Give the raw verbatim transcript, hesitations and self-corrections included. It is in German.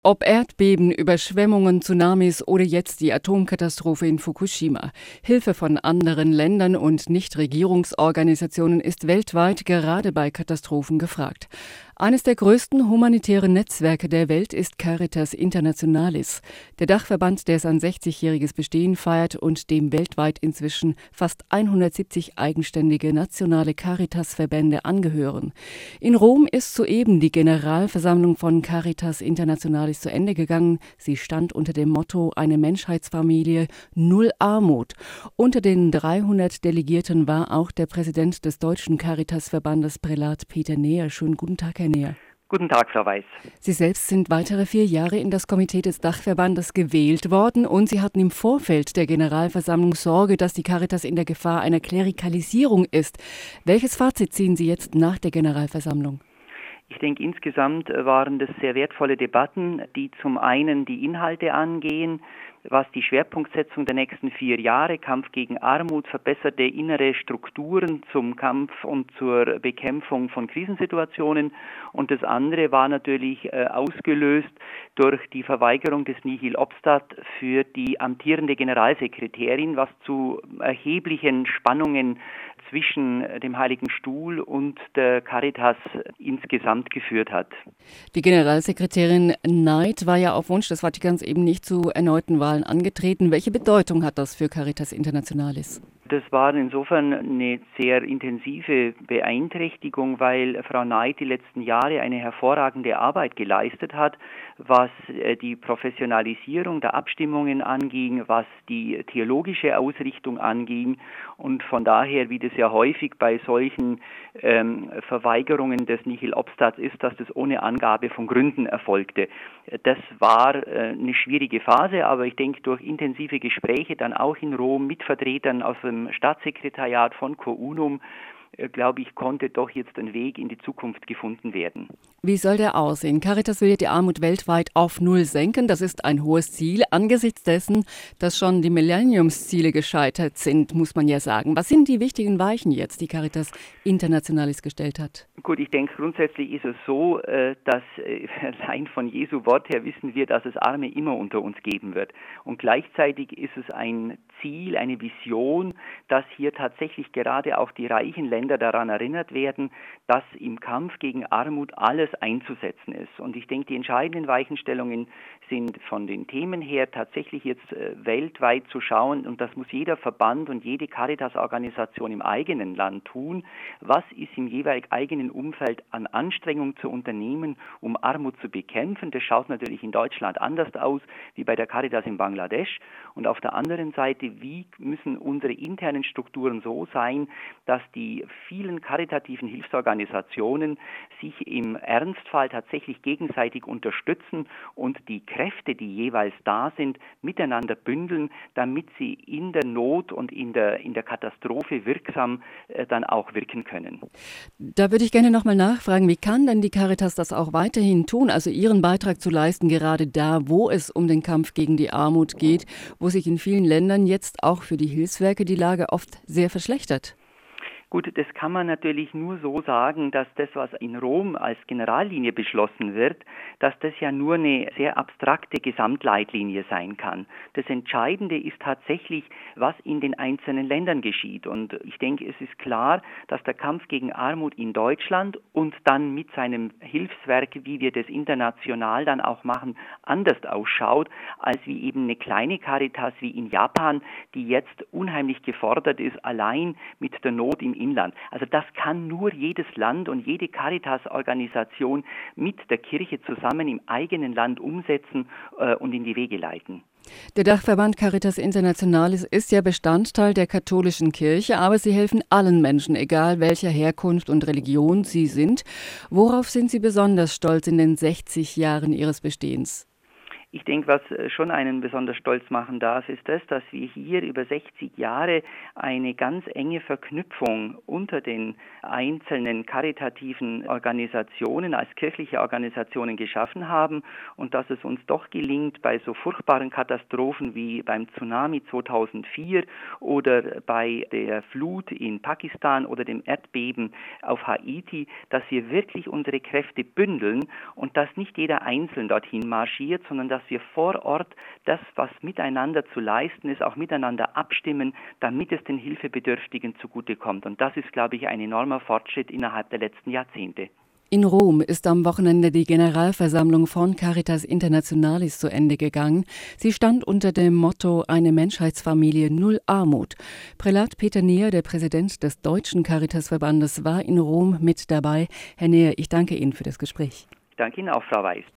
Ob Erdbeben, Überschwemmungen, Tsunamis oder jetzt die Atomkatastrophe in Fukushima. Hilfe von anderen Ländern und Nichtregierungsorganisationen ist weltweit gerade bei Katastrophen gefragt. Eines der größten humanitären Netzwerke der Welt ist Caritas Internationalis, der Dachverband, der sein sechzigjähriges Bestehen feiert und dem weltweit inzwischen fast hundertsiebzig eigenständige nationale Caritas-Verbände angehören. In Rom ist soeben die Generalversammlung von Caritas Internationalis zu Ende gegangen. Sie stand unter dem Motto »Eine Menschheitsfamilie, null Armut«. Unter den dreihundert Delegierten war auch der Präsident des deutschen Caritas-Verbandes, Prälat Peter Neher. Schönen guten Tag, Herr Neher. Guten Tag, Frau Weiß. Sie selbst sind weitere vier Jahre in das Komitee des Dachverbandes gewählt worden und Sie hatten im Vorfeld der Generalversammlung Sorge, dass die Caritas in der Gefahr einer Klerikalisierung ist. Welches Fazit ziehen Sie jetzt nach der Generalversammlung? Ich denke, insgesamt waren das sehr wertvolle Debatten, die zum einen die Inhalte angehen, was die Schwerpunktsetzung der nächsten vier Jahre, Kampf gegen Armut, verbesserte innere Strukturen zum Kampf und zur Bekämpfung von Krisensituationen. Und das andere war natürlich äh, ausgelöst durch die Verweigerung des Nihil Obstat für die amtierende Generalsekretärin, was zu erheblichen Spannungen zwischen dem Heiligen Stuhl und der Caritas insgesamt geführt hat. Die Generalsekretärin Neid war ja auf Wunsch des Vatikans eben nicht zu erneuten Wahlen angetreten. Welche Bedeutung hat das für Caritas Internationalis? Das war insofern eine sehr intensive Beeinträchtigung, weil Frau Neid die letzten Jahre eine hervorragende Arbeit geleistet hat, was die Professionalisierung der Abstimmungen anging, was die theologische Ausrichtung anging und von daher, wie das ja häufig bei solchen ähm, Verweigerungen des Nihil Obstat ist, dass das ohne Angabe von Gründen erfolgte. Das war äh, eine schwierige Phase, aber ich denke, durch intensive Gespräche dann auch in Rom mit Vertretern aus dem Staatssekretariat von Co Unum, äh, glaube ich, konnte doch jetzt ein Weg in die Zukunft gefunden werden. Wie soll der aussehen? Caritas will die Armut weltweit auf Null senken. Das ist ein hohes Ziel. Angesichts dessen, dass schon die Millenniumsziele gescheitert sind, muss man ja sagen. Was sind die wichtigen Weichen jetzt, die Caritas Internationalis gestellt hat? Gut, ich denke, grundsätzlich ist es so, dass allein von Jesu Wort her wissen wir, dass es Arme immer unter uns geben wird. Und gleichzeitig ist es ein Ziel, eine Vision, dass hier tatsächlich gerade auch die reichen Länder daran erinnert werden, dass im Kampf gegen Armut alles einzusetzen ist. Und ich denke, die entscheidenden Weichenstellungen sind von den Themen her tatsächlich jetzt äh, weltweit zu schauen, und das muss jeder Verband und jede Caritas-Organisation im eigenen Land tun. Was ist im jeweils eigenen Umfeld an Anstrengungen zu unternehmen, um Armut zu bekämpfen? Das schaut natürlich in Deutschland anders aus, wie bei der Caritas in Bangladesch. Und auf der anderen Seite, wie müssen unsere internen Strukturen so sein, dass die vielen karitativen Hilfsorganisationen sich im Ernstfall tatsächlich gegenseitig unterstützen und die Kräfte, die jeweils da sind, miteinander bündeln, damit sie in der Not und in der, in der Katastrophe wirksam äh, dann auch wirken können. Da würde ich gerne nochmal nachfragen, wie kann denn die Caritas das auch weiterhin tun, also ihren Beitrag zu leisten, gerade da, wo es um den Kampf gegen die Armut geht, wo sich in vielen Ländern jetzt auch für die Hilfswerke die Lage oft sehr verschlechtert? Gut, das kann man natürlich nur so sagen, dass das, was in Rom als Generallinie beschlossen wird, dass das ja nur eine sehr abstrakte Gesamtleitlinie sein kann. Das Entscheidende ist tatsächlich, was in den einzelnen Ländern geschieht. Und ich denke, es ist klar, dass der Kampf gegen Armut in Deutschland und dann mit seinem Hilfswerk, wie wir das international dann auch machen, anders ausschaut, als wie eben eine kleine Caritas wie in Japan, die jetzt unheimlich gefordert ist, allein mit der Not im Inland. Also das kann nur jedes Land und jede Caritas-Organisation mit der Kirche zusammen im eigenen Land umsetzen äh, und in die Wege leiten. Der Dachverband Caritas Internationalis ist ja Bestandteil der katholischen Kirche, aber sie helfen allen Menschen, egal welcher Herkunft und Religion sie sind. Worauf sind Sie besonders stolz in den sechzig Jahren Ihres Bestehens? Ich denke, was schon einen besonders stolz machen darf, ist das, dass wir hier über sechzig Jahre eine ganz enge Verknüpfung unter den einzelnen karitativen Organisationen als kirchliche Organisationen geschaffen haben und dass es uns doch gelingt, bei so furchtbaren Katastrophen wie beim Tsunami zweitausendvier oder bei der Flut in Pakistan oder dem Erdbeben auf Haiti, dass wir wirklich unsere Kräfte bündeln und dass nicht jeder einzeln dorthin marschiert, sondern dass wir vor Ort das, was miteinander zu leisten ist, auch miteinander abstimmen, damit es den Hilfebedürftigen zugutekommt. Und das ist, glaube ich, ein enormer Fortschritt innerhalb der letzten Jahrzehnte. In Rom ist am Wochenende die Generalversammlung von Caritas Internationalis zu Ende gegangen. Sie stand unter dem Motto „Eine Menschheitsfamilie, null Armut". Prälat Peter Neher, der Präsident des Deutschen Caritasverbandes, war in Rom mit dabei. Herr Neher, ich danke Ihnen für das Gespräch. Ich danke Ihnen auch, Frau Weiß.